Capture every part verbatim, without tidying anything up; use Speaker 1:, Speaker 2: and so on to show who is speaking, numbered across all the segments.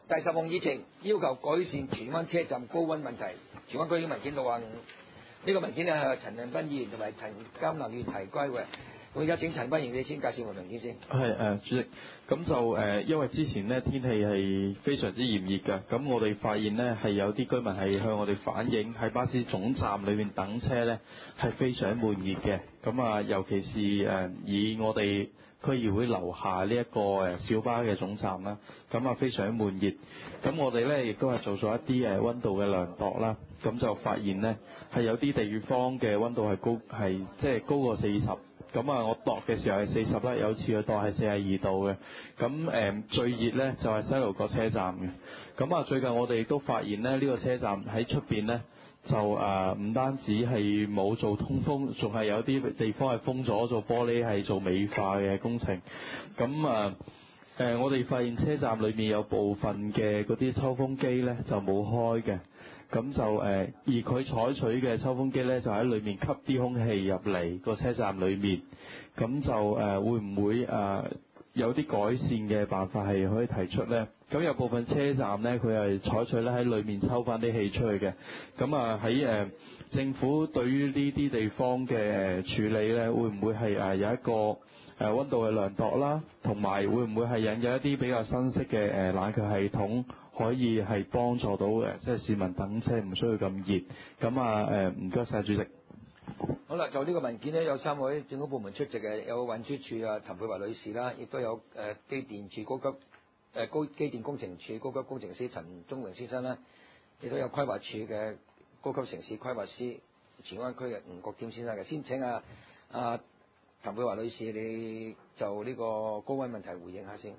Speaker 1: 第十項議程要求改善荃灣車站高溫問題，荃灣區議文件六十五，呢個文件咧係陳恒鑌議員同埋陳鑑林議員提歸嘅。我而家請陳鑌議員你先介紹個文件先。
Speaker 2: 係誒、呃，主席，咁就誒、呃，因為之前呢天氣係非常之炎熱嘅，咁我哋發現呢係有啲居民係向我哋反映喺巴士總站裏面等車呢係非常悶熱嘅，咁啊，尤其是誒、呃、以我哋區議會樓下呢一個誒小巴嘅總站啦，咁啊非常悶熱，咁我哋呢亦都係做咗一啲誒溫度嘅量度啦，咁就發現呢係有啲地方嘅溫度係高，係即係高過四十。咁啊，我度嘅時候係四十啦，有次去度係四十二度嘅。咁誒、呃、最熱呢就係、是、西盧角車站嘅。咁啊，最近我哋亦都發現呢，呢、這個車站喺出邊呢，就誒唔、呃、單止係冇做通風，仲係有啲地方係封咗做玻璃，係做美化嘅工程。咁啊誒、呃，我哋發現車站裏面有部分嘅嗰啲抽風機呢就冇開嘅。咁就誒、呃，而佢採取嘅抽風機呢，就喺裏面吸啲空氣入嚟個車站裏面。咁就誒、呃，會唔會誒、呃、有啲改善嘅辦法係可以提出呢？咁有部分車站呢，佢係採取咧喺裏面抽翻啲氣出去嘅。咁啊喺誒政府對於呢啲地方嘅誒處理呢，會唔會係誒有一個誒溫度嘅量度啦？同埋會唔會係引入一啲比較新式嘅誒冷卻系統？可以係幫助到誒，即係市民等車唔需要咁熱。咁啊誒，唔該晒主席。
Speaker 1: 好啦，就呢個文件呢，有三位政府部門出席嘅，有運輸署啊譚佩華女士啦，亦都有誒、呃、機電署高級誒高、呃、機電工程署高級工程師陳忠榮先生啦，亦都有規劃署嘅高級城市規劃師荃灣區嘅吳國添先生嘅。先請啊啊譚佩華女士，你就呢個高溫問題回應下先。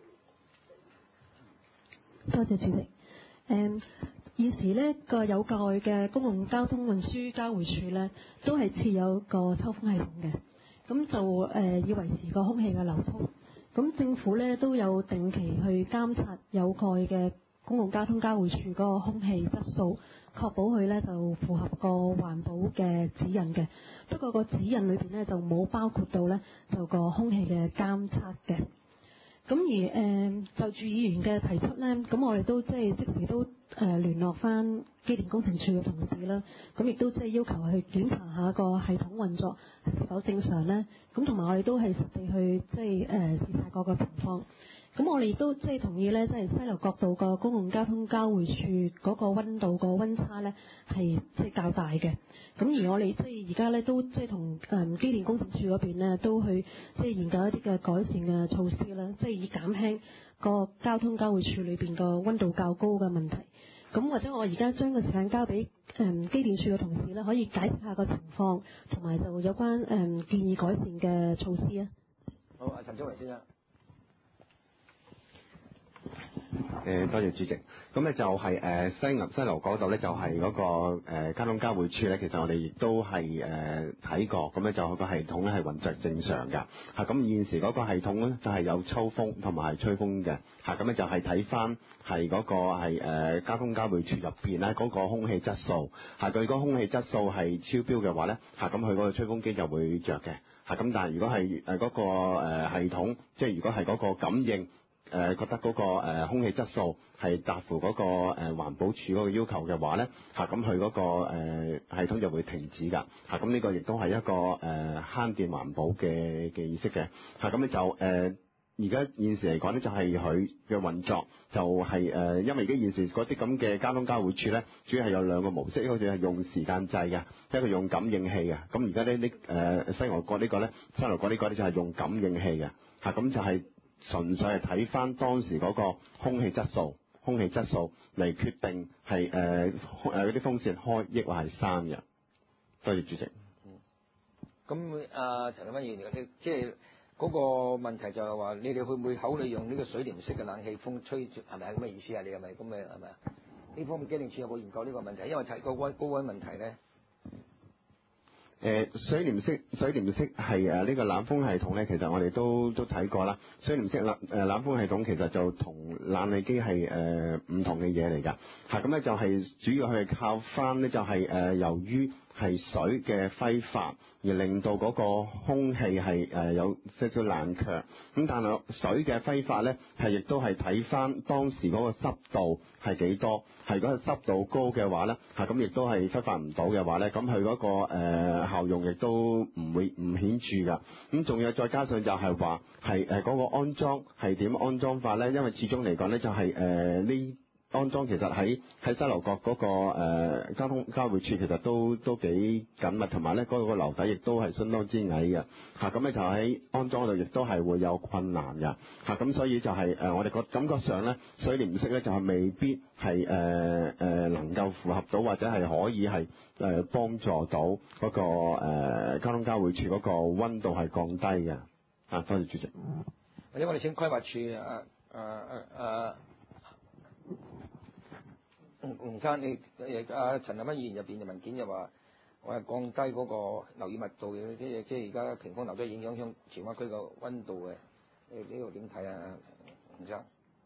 Speaker 3: 多謝主席。誒、嗯，現時呢個有蓋嘅公共交通運輸交匯處呢，都係設有個抽風系統嘅，咁就誒、呃、以維持個空氣嘅流通。咁政府呢都有定期去監察有蓋嘅公共交通交匯處嗰個空氣質素，確保佢呢就符合個環保嘅指引嘅。不過個指引裏邊呢，就冇包括到呢就個空氣嘅監測嘅。咁而誒、呃、就住議員嘅提出呢，咁我哋都即係即時都誒、呃、聯絡翻機電工程署嘅同事啦，咁亦都即係要求去檢查下個系統運作是否正常呢。咁同埋我哋都係實地去即係誒視察嗰個情況。咁我哋亦都即係同意呢，即係西樓角道個公共交通交匯處嗰個溫度個溫差呢係即係較大嘅。咁而我哋即係而家呢都即係同誒機電工程署嗰邊呢都去即係研究一啲嘅改善嘅措施啦，即係以減輕個交通交匯處裏邊個溫度較高嘅問題。咁或者我而家將個時間交俾誒機電署嘅同事呢，可以解釋下個情況，同埋就有關誒、嗯、建議改善嘅措施啊。
Speaker 1: 好，阿陳忠榮先生。
Speaker 4: 誒多謝主席，咁咧就係誒西牛西樓嗰度咧就係嗰個誒交通交匯處咧，其實我哋亦都係誒睇過，咁咧就個系統咧係運作正常㗎，嚇咁現時嗰個系統咧就係有抽風同埋係吹風嘅，嚇咁咧就係睇翻係嗰個係誒交通交匯處入邊咧嗰個空氣質素，嚇佢嗰個空氣質素係超標嘅話咧，嚇咁佢嗰個吹風機就會着嘅，嚇咁但係如果係誒嗰個誒系統，即係如果係嗰個感應。誒、呃、覺得嗰、那個、呃、空氣質素係達乎嗰、那個誒、呃、環保署嗰個要求嘅話咧，嚇咁佢嗰個、呃、系統就會停止㗎，嚇咁呢個亦都係一個誒慳、呃、電環保嘅嘅意識嘅，嚇咁咧就誒而家現時嚟講咧就係佢嘅運作就係、是、誒、呃，因為而家現時嗰啲咁嘅交通交匯處咧，主要係有兩個模式，一個就係用時間制嘅，一個用感應器嘅。咁而家呢呢誒西牛角呢個咧，西牛角呢個咧就係用感應器嘅，嚇咁就係、是。純粹係睇翻當時嗰個空氣質素，空氣質素嚟決定係誒誒嗰啲風扇開抑或係閂嘅。多謝主席。
Speaker 1: 嗯。咁啊，陳鑌議員，你即係嗰個問題就係話，你哋會唔會考慮用呢個水簾式嘅冷氣風吹住？係咪咁嘅意思啊？你係咪咁嘅係咪啊？呢方面機電署有冇研究呢個問題？因為睇個溫高溫問題咧。
Speaker 4: 誒、呃、水簾式水簾式係誒呢個冷風系統咧，其實我哋都都睇過啦。水簾式冷誒、呃、冷風系統其實就同冷氣機係誒唔同嘅嘢嚟㗎。嚇咁咧就係主要係靠翻咧就係、是、誒、呃、由於係水嘅揮發，而令到嗰個空氣係誒有少少冷卻。咁但係水嘅揮發咧，係亦都係睇翻當時嗰個濕度係幾多。係如果係濕度高嘅話咧，嚇咁亦都係揮發唔到嘅話咧，咁佢嗰個誒、呃、效用亦都唔會唔顯著㗎。咁仲有再加上就係話係誒嗰個安裝係點安裝法咧？因為始終嚟講咧，就係誒呢。安裝其實喺喺西樓角嗰、那個、呃、交通交匯處其實都都幾緊密，同埋咧嗰個樓底亦都係相當之矮嘅嚇，咁、啊、咧就喺安裝度亦都係會有困難嘅嚇，咁、啊、所以就係、是、誒、呃、我哋個感覺上咧水簾式咧就係未必係誒誒能夠符合到或者係可以係誒、呃、幫助到嗰、那個、呃、交通交匯處嗰個溫度係降低嘅啊，多謝主席。
Speaker 1: 或者我哋請規劃處啊啊啊啊吳吳生，你誒阿陳立文議員入邊嘅文件就話，我係降低嗰個樓宇密度嘅，即係即係而家屏風樓都影響響荃灣區個溫度嘅，你呢個點睇啊？吳生，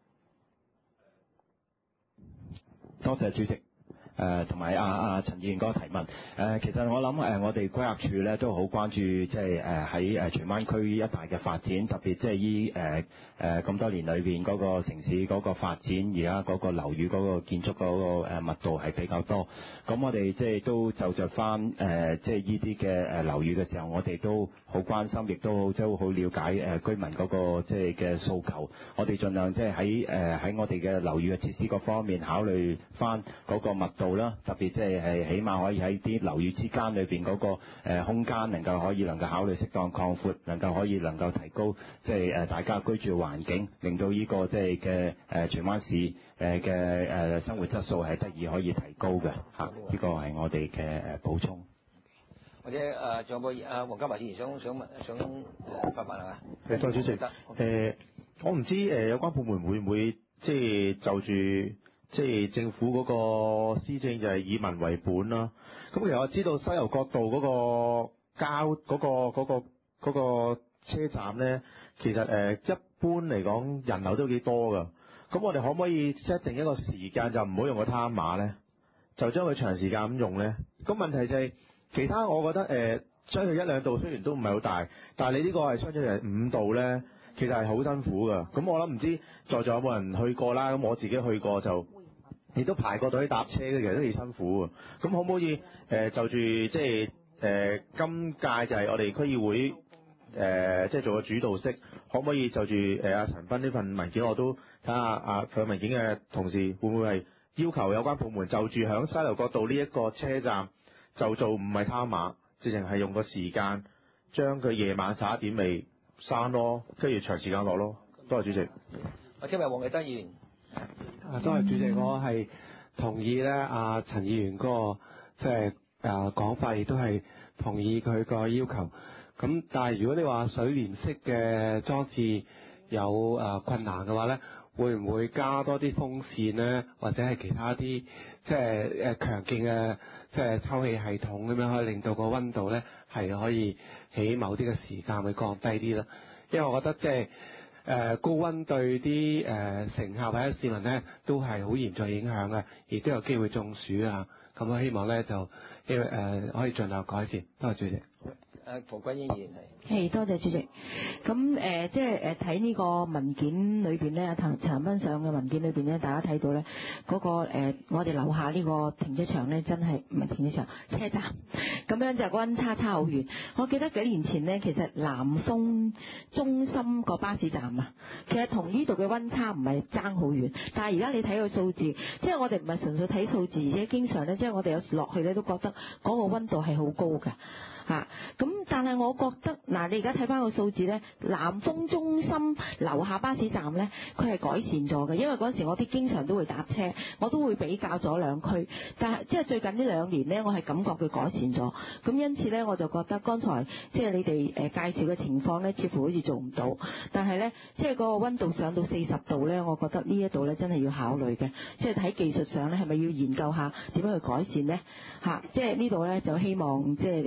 Speaker 5: 多謝主席。誒同埋阿阿陳議員嗰個提問，誒、呃、其實我諗誒、呃、我哋規劃處咧都好關注，即係誒喺誒荃灣區一帶嘅發展，特別即係依誒誒咁多年裏邊嗰個城市嗰個發展，而家嗰個樓宇嗰個建築嗰個誒密度係比較多。咁我哋即係都就着翻誒即係依啲嘅誒樓宇嘅時候，我哋都好關心，亦都即係好了解誒居民嗰個即係嘅訴求。我哋盡量即係喺誒喺我哋嘅樓宇嘅設施嗰方面考慮翻嗰個密度啦，特別即係係起碼可以喺啲樓宇之間裏邊嗰個誒空間能夠可以能夠考慮適當擴闊，能夠可以能夠提高即係誒大家居住環境，令到呢個即係嘅誒荃灣市誒嘅誒生活質素係得以可以提高嘅嚇，呢個係我哋嘅誒補充。
Speaker 1: 或者誒仲有冇阿黃家華議員想想問想誒發問係嘛？
Speaker 6: 誒，代主席，誒、呃，我唔知誒有關部門會唔會即係就住即係政府嗰個施政就係以民為本啦。咁其實我知道西油角道嗰個交嗰、嗰個嗰、嗰個嗰、嗰個車站咧，其實誒、呃、一般嚟講人流都幾多㗎。咁我哋可唔可以 set 定一個時間就唔好用個貪碼咧，就將佢長時間咁用咧？咁問題就係、是。其他我覺得誒、呃，相距一兩度雖然都唔係好大，但係你呢個係相距係五度咧，其實係好辛苦㗎。咁我諗唔知在座有冇人去過啦？咁我自己去過就，亦都排過隊搭車嘅，其實都幾辛苦㗎。咁可唔可以誒、呃、就住即係誒今屆就係我哋區議會誒、呃、即係做個主導式，可唔可以就住誒阿陳斌呢份文件，我都睇下啊佢文件嘅同事會唔會係要求有關部門就住響西樓角道呢一個車站。就做唔係貪碼，直情係用個時間將佢夜晚十一點未閂咯，跟住長時間落咯。多謝主席。
Speaker 1: 我今日黃啟德議員。
Speaker 7: 啊，多謝主席，我係同意咧，阿陳議員嗰個即係誒講法，亦都係同意佢個要求。咁但係如果你話水簾式嘅裝置有誒困難嘅話咧，會唔會加多啲風扇咧，或者係其他啲即係誒強勁嘅即係抽氣系統咁樣，可以令到個溫度咧係可以喺某啲嘅時間會降低啲啦？因為我覺得即係誒高溫對啲誒、呃、乘客或者市民咧都係好嚴重影響嘅，亦都有機會中暑啊。咁我希望咧就因為誒可以盡量改善。多謝主席。
Speaker 1: 誒陶君英議員係。
Speaker 8: 係，多謝主席。咁誒、呃，即係誒睇呢個文件裏邊咧，陳陳斌上嘅文件裏邊咧，大家睇到咧嗰、那個、呃、我哋樓下呢個停車場咧，真係唔係停車場，車站咁樣就溫差差好遠。我記得幾年前咧，其實南豐中心個巴士站啊，其實同呢度嘅溫差唔係爭好遠。但係而家你睇個數字，即係我哋唔係純粹睇數字，而且經常咧，即係我哋有時落去咧都覺得嗰個溫度係好高㗎。嚇！咁、啊、但係我覺得嗱，你而家睇翻個數字咧，南豐中心樓下巴士站咧，佢係改善咗嘅，因為嗰陣時我啲經常都會搭車，我都會比較咗兩區，但係即係最近呢兩年咧，我係感覺佢改善咗，咁因此咧，我就覺得剛才即係你哋誒介紹嘅情況咧，似乎好似做唔到，但係咧，即係嗰個温度上到四十度咧，我覺得呢一度咧真係要考慮嘅，即係喺技術上咧係咪要研究下點樣去改善咧？嚇、啊！即係呢度咧就希望即係你哋有關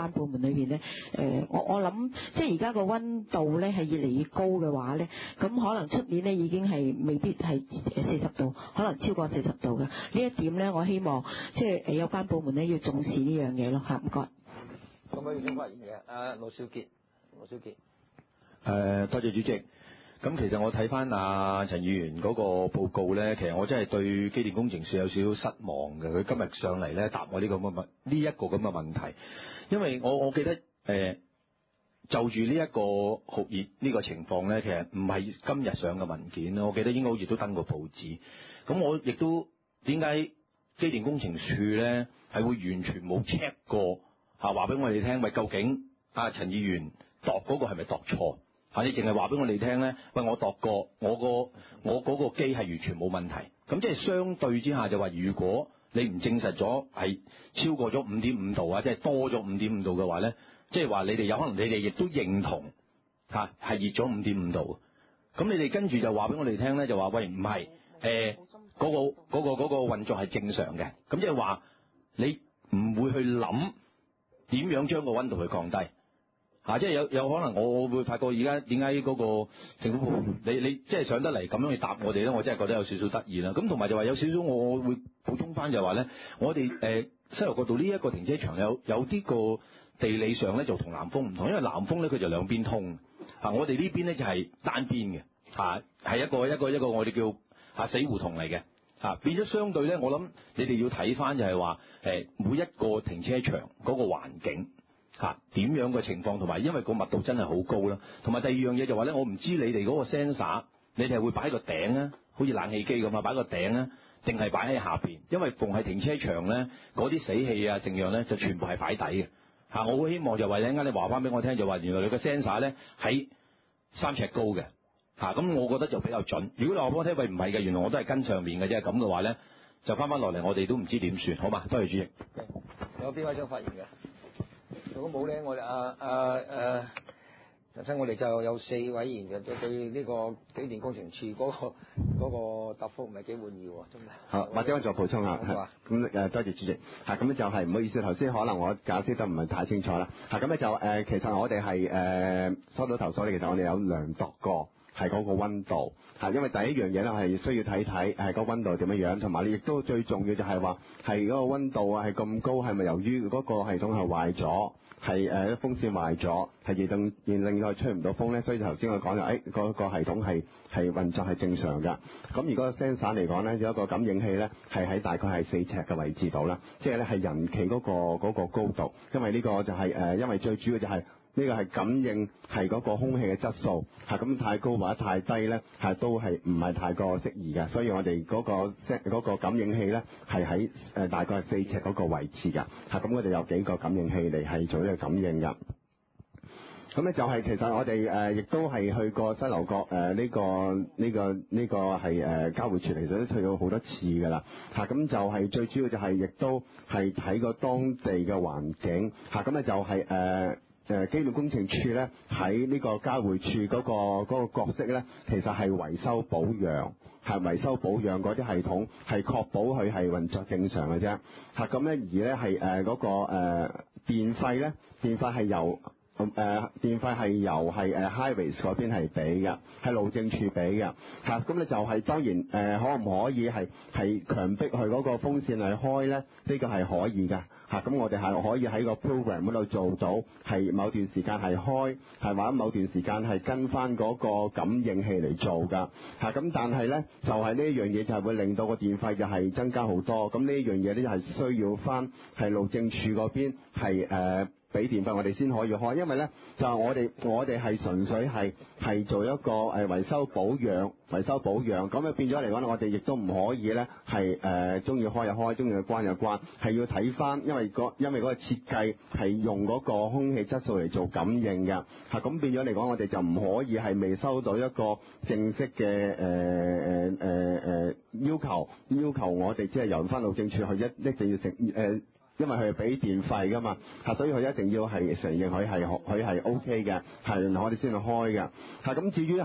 Speaker 8: 關部門裏邊咧，誒、我我諗即係而家個温度咧係越嚟越高嘅話咧，咁可能出年咧已經係未必係四十度，可能超過四十度嘅。呢一點咧，我希望即係誒有關部門咧要重視呢樣嘢咯嚇，唔該。
Speaker 1: 咁我要想發言嘅，阿羅少傑，羅少傑。
Speaker 5: 誒、呃，多謝主席。咁其實我睇翻阿陳議員嗰個報告咧，其實我真係對機電工程署有少少失望嘅。佢今日上嚟咧答我呢個咁嘅問，呢一個咁嘅問題，因為我我記得誒、呃、就住呢一個酷熱呢個情況咧，其實唔係今日上嘅文件啦。我記得應該好似都登過報紙。咁我亦都點解機電工程署咧係會完全冇 check 過嚇話俾我哋聽，喂，究竟阿陳議員度嗰個係咪度錯？嚇！你淨係話俾我哋聽咧，喂，我度過，我個我嗰個機係完全冇問題。咁即係相對之下就話，如果你唔證實咗係超過咗五點五度啊，即係多咗五點五度嘅話咧，即係話你哋有可能你哋亦都認同嚇係熱咗五點五度。咁你哋跟住就話俾我哋聽咧，就話喂，唔係誒嗰個嗰個嗰個運作係正常嘅。咁即係話你唔會去諗點樣將個溫度去降低。嚇、啊！即係有有可能我，我會發覺而家點解嗰個政府部門你你即係上得嚟咁樣去答我哋咧，我真係覺得有少少得意啦。咁同埋就話有少少，我會補充翻就話咧，我哋誒、呃、西樓角道呢一個停車場有有啲個地理上咧就同南豐唔同，因為南豐咧佢就兩邊通，嚇、啊、我哋呢邊咧就係、是、單邊嘅，嚇、啊、係一個一個一個我哋叫嚇死胡同嚟嘅，嚇、啊、變咗相對咧，我諗你哋要睇翻就係話誒每一個停車場嗰個環境。嚇點樣嘅情況，同埋因為個密度真係好高啦。同埋第二樣嘢就話咧，我唔知你哋嗰個 sensor，你哋係會擺喺個頂啊，好似冷氣機咁啊，擺個頂啊，定係擺喺下邊？因為逢係停車場咧，嗰啲死氣啊、剩樣咧，就全部係擺底嘅。嚇，我好希望就話陣間你話翻俾我聽，就話原來你個 sensor 咧喺三尺高嘅。嚇，咁我覺得就比較準。如果你話俾我聽，喂唔係嘅，原來我都係跟上面嘅啫。咁嘅話咧，就翻翻落嚟，我哋都唔知點算，好嘛？多謝主席。
Speaker 1: 有邊位想發言嘅？如果冇咧，我哋啊啊誒，頭先我哋就有四位議員嘅對對呢個機電工程署嗰、嗰個嗰個答覆唔係幾滿意喎，真係。
Speaker 4: 好，或者我再補充下，咁誒多謝主席。係咁咧就係唔好意思，頭先可能我解釋得唔係太清楚啦。係咁咧就誒、呃，其實我哋係誒收到投訴咧，其實我哋有量度過係嗰個溫度。係因為第一樣嘢咧係需要睇睇係個溫度點樣樣，同埋你亦都最重要就係話係嗰個溫度啊係咁高，係咪由於嗰個系統係壞咗？係誒啲風扇壞咗，係而令而令佢吹唔到風咧，所以頭先我講就誒嗰個系統係係運作係正常㗎。咁如果 sensor 嚟講咧，有一個感應器咧係喺大概係四尺嘅位置度啦，即係咧係人企嗰個嗰個高度，因為呢個就係誒，因為最主要就係。呢個係感應係嗰個空氣嘅質素，係咁太高或者太低咧，係都係唔係太過適宜嘅，所以我哋嗰、嗰個嗰個感應器咧係喺誒大概係四尺嗰個位置㗎，係咁我哋有幾個感應器嚟係做呢個感應㗎。咁咧就係其實我哋誒亦都係去過西樓角誒呢個呢、呢個呢、呢個係誒、呃、交匯處，其實都去過好多次㗎啦。嚇、啊、咁就係最主要就係亦都係睇過當地嘅環境。嚇咁咧就係、係、誒。呃誒機電工程署咧喺呢個交匯處嗰個嗰個角色咧，其實係維修保養，係維修保養嗰啲系統，係確保佢係運作正常嘅啫。嚇咁咧而咧係誒嗰個誒、呃、電費咧，電費係由誒、呃、電費係由係誒 Highways 嗰邊係俾嘅，係路政署俾嘅。嚇咁咧就係當然誒、呃、可唔可以係係強迫佢嗰個風扇嚟開咧？呢、呢個係可以㗎。嚇咁我哋係可以喺個 program 嗰度做到，係某段時間係開，係或者某段時間係跟翻嗰個感應器嚟做㗎。嚇咁但係咧就係呢一樣嘢就係會令到個電費就係增加好多。咁呢一樣嘢咧係需要翻係路政署嗰邊係誒俾電費我哋先可以開，因為咧就係我哋我哋係純粹係係做一個誒維修保養維修保養，咁啊變咗嚟講我哋亦都唔可以咧係誒中意開就開，中意關就關，係要睇翻，因為個因為嗰個設計係用嗰個空氣質素嚟做感應嘅。嚇咁變咗嚟講我哋就唔可以係未收到一個正式嘅誒誒誒誒要求要求我哋即係由翻路政署去一一定要成誒。呃因為佢係俾電費㗎嘛，嚇，所以佢一定要係承認佢係佢係 O K 嘅，係我哋先去開嘅。嚇，咁至於係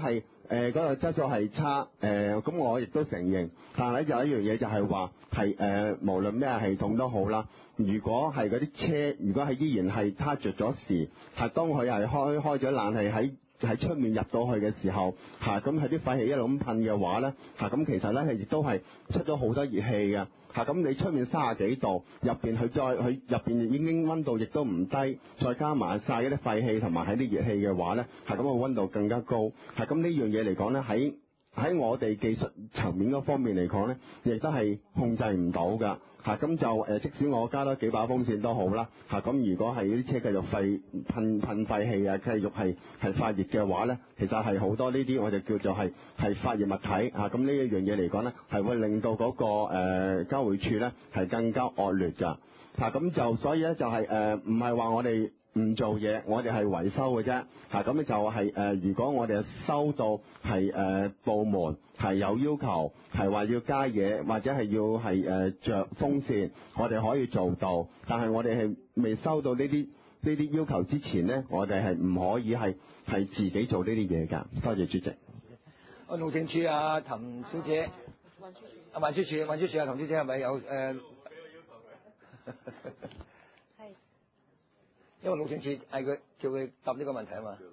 Speaker 4: 誒嗰個質素係差，誒咁我亦都承認。但係有一樣嘢就係話係誒無論咩系統都好啦，如果係嗰啲車，如果係依然係撻着咗時，係當佢係開開咗冷氣喺喺出面入到去嘅時候，嚇咁係啲廢氣一路咁噴嘅話咧，嚇咁其實咧係亦都係出咗好多熱氣嘅。嚇咁你出面三十幾度，入邊佢再佢入邊已經溫度亦都唔低，再加埋晒一啲廢氣同埋喺啲熱氣嘅話咧，係咁個溫度更加高。係咁呢樣嘢嚟講咧，喺喺我哋技術層面嗰方面嚟講咧，亦都係控制唔到㗎。嚇咁就誒，即使我加多幾把風扇都好啦。嚇咁如果係啲車繼續廢噴噴廢氣啊，繼續係係發熱嘅話咧，其實係好多呢啲我就叫做係係發熱物體嚇。咁呢一樣嘢嚟講咧，係會令到嗰個誒交匯處咧係更加惡劣㗎。嚇咁就所以咧就係誒唔係話我哋唔做嘢，我哋係維修嘅啫。嚇咁咧就係誒，如果我哋收到係誒部門係有要求，係話要加嘢或者係要係誒著風扇，我哋可以做到。但係我哋係未收到呢啲呢啲要求之前咧，我哋係唔可以係係自己做呢啲嘢㗎。多謝主席。
Speaker 1: 啊，路政署啊，譚小姐，運輸署啊，運輸署，運輸署啊，譚小姐係咪有誒？呃係，因為路政署嗌佢叫佢答呢個問題啊嘛。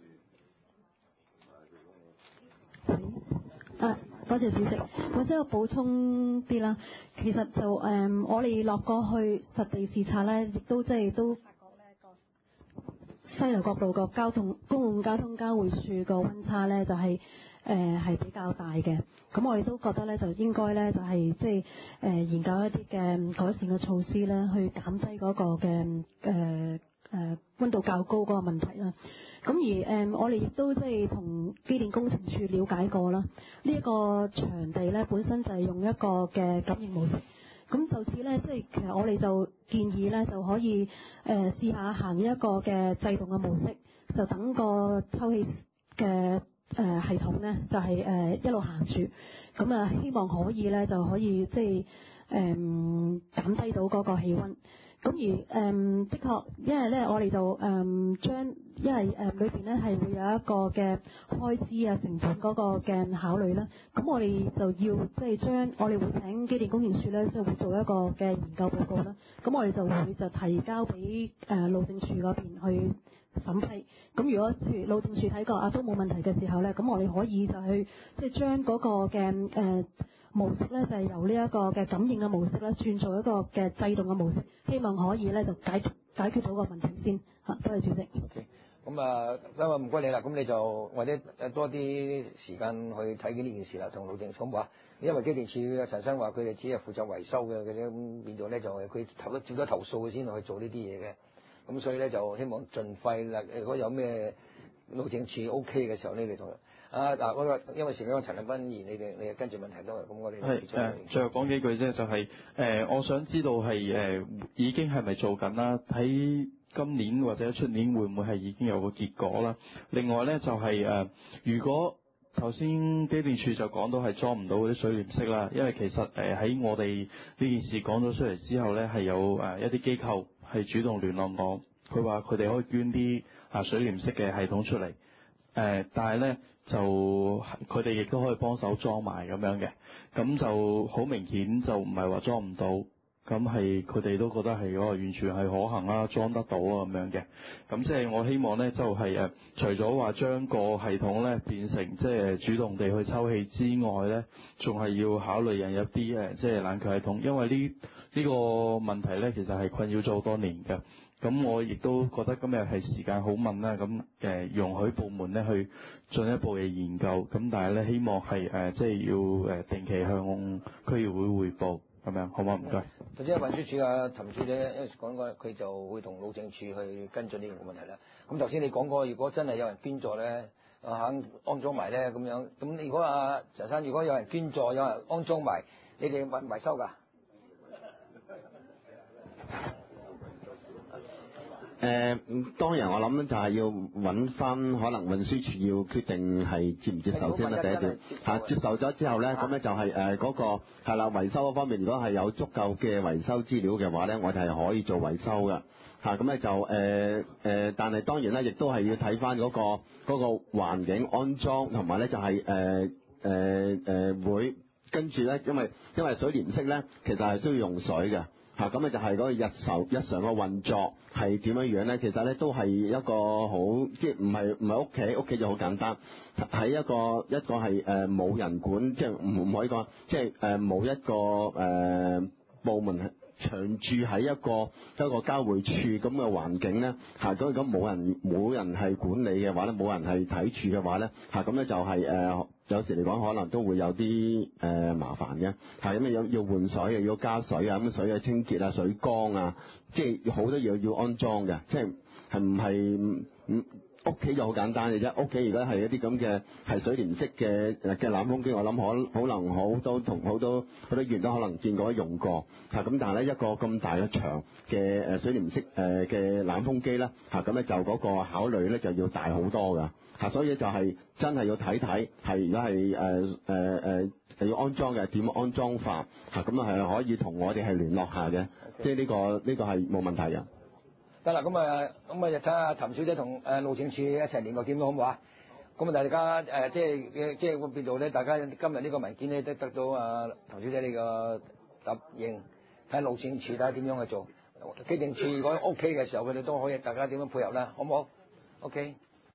Speaker 3: 啊，多謝主席。或者我補充啲啦，其實就誒、嗯，我哋落過去實地視察咧，亦都即係都發覺咧個西牛角道個交通公共交通交匯處個溫差咧，就係誒係比較大嘅。咁我哋都覺得咧，就應該咧就係即係誒研究一啲嘅改善嘅措施咧，去減低嗰個嘅誒誒溫度較高嗰個問題啦。咁而誒、嗯，我哋亦都即係同機電工程署了解過啦。呢、這、一個場地咧，本身就係用一個嘅感應模式。咁就此咧，即係其實我哋就建議咧，就可以誒、呃、試下行一個嘅制動嘅模式，就等個抽氣嘅誒、呃、系統咧，就係、是、誒、呃、一路行住。咁啊，希望可以咧，就可以即係誒減低到嗰個氣温。咁而誒、嗯，的確，因為咧，我哋就誒、嗯、將，因為誒裏邊咧係會有一個嘅開支啊、成本嗰個嘅考慮啦。咁我哋就要即係將，我哋會請機電工程署咧，即係會做一個嘅研究報告啦。咁我哋就會就提交俾誒路政署嗰邊去審批。咁如果譬如路政署睇過啊都冇問題嘅時候咧，咁我哋可以就去即係將嗰個嘅誒。呃模式咧就係、是、由呢一個嘅感應嘅模式咧轉做一個嘅制動嘅模式，希望可以咧就解解決到個問題先嚇。多謝主席。
Speaker 1: OK，咁啊，因為唔該你啦，咁你就或者多啲時間去睇緊呢件事啦，同路政署話，因為機電署嘅陳生話佢哋只係負責維修嘅，咁變咗咧就係佢投咗接咗投訴先去做呢啲嘢嘅，咁所以咧就希望盡快啦。如果有咩路政署 OK 嘅時候呢，你同啊嗱，我因為時間，陳振彬議員，你哋你跟住問題都係咁，我哋
Speaker 2: 係誒，最後講幾句啫，就係、是、誒、呃，我想知道係誒、呃、已經係咪做緊啦？喺今年或者出年會唔會係已經有個結果啦？另外咧就係、是、誒、呃，如果頭先機電署就講到係裝唔到嗰啲水簾式啦，因為其實誒喺、呃、我哋呢件事講咗出嚟之後咧，係有誒、呃、一啲機構係主動聯絡我，佢話佢哋可以捐啲啊水簾式嘅系統出嚟。誒、呃，但係咧就佢哋亦都可以幫手裝埋咁樣嘅，咁就好明顯就唔係話裝唔到，咁係佢哋都覺得係嗰個完全係可行啦，裝得到啊咁樣嘅。咁即係我希望咧就係、是、誒，除咗話將個系統咧變成即係主動地去抽氣之外咧，仲係要考慮引入啲誒即係冷卻系統，因為呢呢、呢個問題咧其實係困擾咗好多年嘅。咁我亦都覺得今日係時間好問啦，咁誒容許部門咧去進一步嘅研究，咁但係咧希望係誒即係要誒定期向區議會彙報咁樣，好唔好？唔該。
Speaker 1: 頭先運輸署啊，譚小姐一講過，佢就會同路政署去跟進呢個問題啦。咁頭先你講過，如果真係有人捐助咧，肯安裝埋咧咁樣，咁如果啊陳生，如果有人捐助，有人安裝埋，你哋維唔維修㗎？
Speaker 4: 誒、呃，當然我諗就係要揾翻可能運輸署要決定係接唔接受先啦。第一點嚇、啊、接受咗之後咧，咁咧就係誒嗰個係啦維修嗰方面，如果係有足夠嘅維修資料嘅話咧，我哋係可以做維修嘅嚇，咁咧就誒誒、呃呃，但係當然咧，亦都係要睇翻嗰個嗰、個環境安裝，同埋咧就係誒誒誒會跟住咧，因為因為水簾式咧，其實係需要用水嘅嚇，咁咧就係嗰個日常日常嘅運作係點樣樣咧？其實咧都係一個好，即係唔係唔係屋企，屋企就好簡單，喺一個一個係誒冇人管，即係唔唔可以講，即係誒冇一個誒、呃、部門係長住喺一個一個交匯處咁嘅環境咧，嚇咁咁冇人冇人係管理嘅話咧，冇人係睇住嘅話咧，嚇咁咧就係、是、誒、呃、有時嚟講可能都會有啲誒、呃、麻煩嘅，係咁啊要要換水又要加水啊，咁水嘅清潔啊、水缸啊，即係好多嘢要安裝嘅，即係係唔係唔屋企就好簡單嘅啫，屋企而家係一啲咁嘅係水簾式嘅嘅冷風機，我諗可可能好多同好多好多議員都可能見過用過嚇，咁但係咧一個咁大嘅場嘅誒水簾式誒嘅冷風機咧嚇，咁咧就嗰個考慮咧就要大好多㗎嚇，所以就係真係要睇睇係而家係誒誒誒係要安裝嘅點安裝法嚇，咁啊係可以同我哋係聯絡下嘅，okay. 即係呢個呢個係冇問題嘅。
Speaker 1: 得啦，咁啊，咁啊，就睇下譚小姐同誒路政署一齊聯絡點好唔好啊？咁啊，大家誒、呃、即係即係會變做咧，大家今日呢個文件咧都得到啊譚小姐呢個答應，睇下路政署睇下點樣去做。機電署如果 OK 嘅時候，佢哋都可以大家點樣配合啦，好唔好 ？OK。